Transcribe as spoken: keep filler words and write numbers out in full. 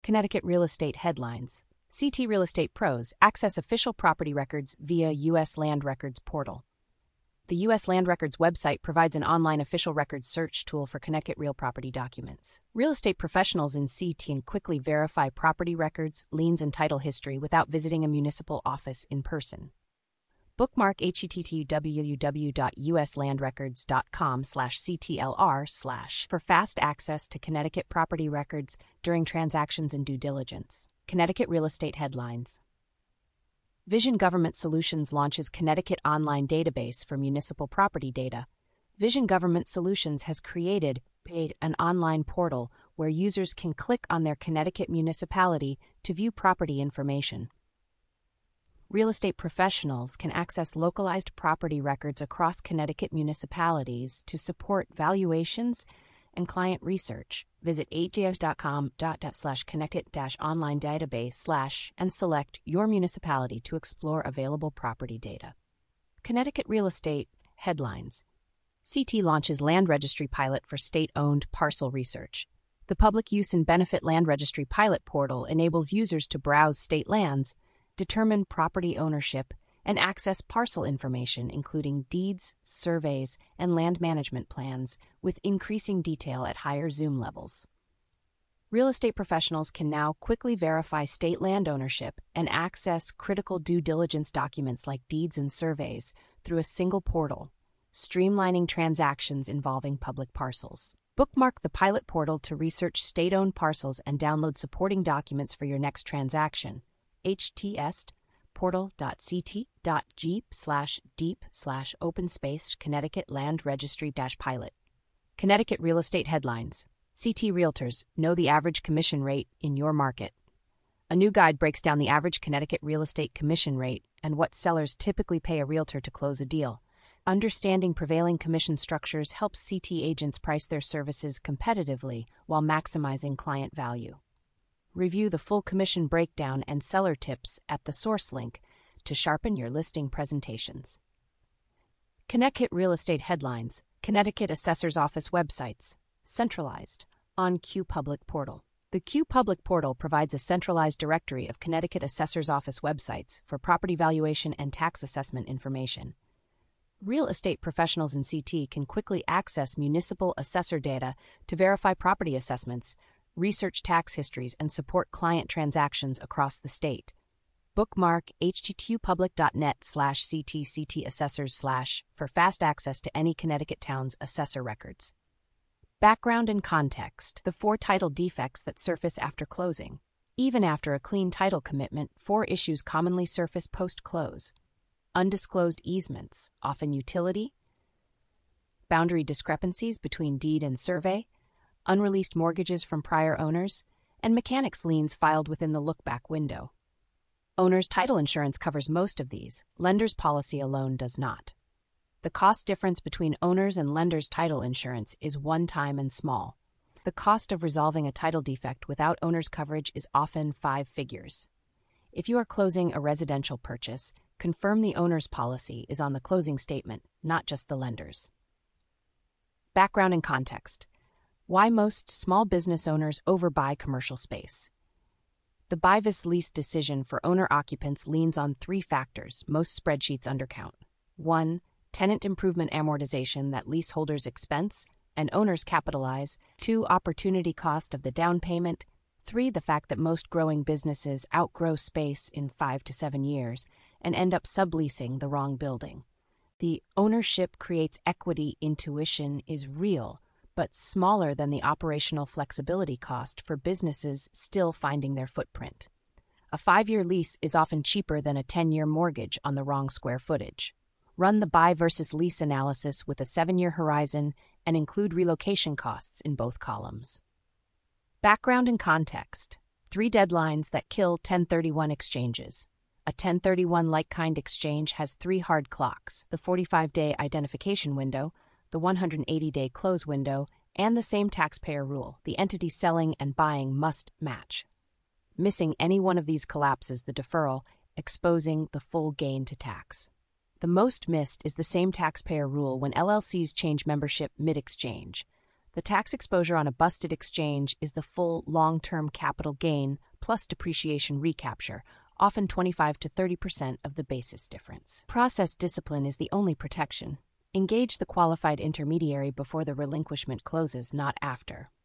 Connecticut Real Estate Headlines. C T Real Estate Pros access official property records via U S Land Records portal. The U S Land Records website provides an online official records search tool for Connecticut real property documents. Real estate professionals in C T can quickly verify property records, liens, and title history without visiting a municipal office in person. Bookmark h t t p w w w dot u s land records dot com slash c t l r slash for fast access to Connecticut property records during transactions and due diligence. Connecticut Real Estate Headlines. Vision Government Solutions launches Connecticut Online Database for Municipal Property Data. Vision Government Solutions has created an online portal where users can click on their Connecticut municipality to view property information. Real estate professionals can access localized property records across Connecticut municipalities to support valuations and client research. Visit a j f dot com slash connecticut dash online database slash and select your municipality to explore available property data. Connecticut Real Estate Headlines. C T launches Land Registry Pilot for state-owned parcel research. The Public Use and Benefit Land Registry Pilot portal enables users to browse state lands, determine property ownership, and access parcel information including deeds, surveys, and land management plans with increasing detail at higher zoom levels. Real estate professionals can now quickly verify state land ownership and access critical due diligence documents like deeds and surveys through a single portal, streamlining transactions involving public parcels. Bookmark the pilot portal to research state-owned parcels and download supporting documents for your next transaction. H T S portal.ct.jeep slash deep slash open space Connecticut Land Registry dash pilot. Connecticut Real Estate Headlines. C T Realtors know the average commission rate in your market. A new guide breaks down the average Connecticut real estate commission rate and what sellers typically pay a realtor to close a deal. Understanding prevailing commission structures helps C T agents price their services competitively while maximizing client value. Review the full commission breakdown and seller tips at the source link to sharpen your listing presentations. Connecticut Real Estate Headlines. Connecticut Assessor's Office websites. Centralized on Q Public Portal. The Q Public Portal provides a centralized directory of Connecticut Assessor's Office websites for property valuation and tax assessment information. Real estate professionals in C T can quickly access municipal assessor data to verify property assessments, research tax histories, and support client transactions across the state. Bookmark h t t p public dot net slash c t c t assessors slash for fast access to any Connecticut town's assessor records. Background and context. The four title defects that surface after closing. Even after a clean title commitment, four issues commonly surface post-close. Undisclosed easements, often utility. Boundary discrepancies between deed and survey. Unreleased mortgages from prior owners, and mechanics liens filed within the look-back window. Owner's title insurance covers most of these. Lender's policy alone does not. The cost difference between owner's and lender's title insurance is one-time and small. The cost of resolving a title defect without owner's coverage is often five figures. If you are closing a residential purchase, confirm the owner's policy is on the closing statement, not just the lender's. Background and context. Why most small business owners overbuy commercial space. The BIVIS lease decision for owner-occupants leans on three factors most spreadsheets undercount. one. Tenant improvement amortization that leaseholders expense and owners capitalize. two. Opportunity cost of the down payment. three. The fact that most growing businesses outgrow space in five to seven years and end up subleasing the wrong building. The ownership creates equity intuition is real, but smaller than the operational flexibility cost for businesses still finding their footprint. A five-year lease is often cheaper than a ten-year mortgage on the wrong square footage. Run the buy versus lease analysis with a seven-year horizon and include relocation costs in both columns. Background and context. Three deadlines that kill ten thirty-one exchanges. A ten thirty-one like-kind exchange has three hard clocks: the forty-five day identification window, the one hundred eighty day close window, and the same taxpayer rule. The entity selling and buying must match. Missing any one of these collapses the deferral, exposing the full gain to tax. The most missed is the same taxpayer rule when L L Cs change membership mid-exchange. The tax exposure on a busted exchange is the full long-term capital gain plus depreciation recapture, often twenty-five to thirty percent of the basis difference. Process discipline is the only protection. Engage the qualified intermediary before the relinquishment closes, not after.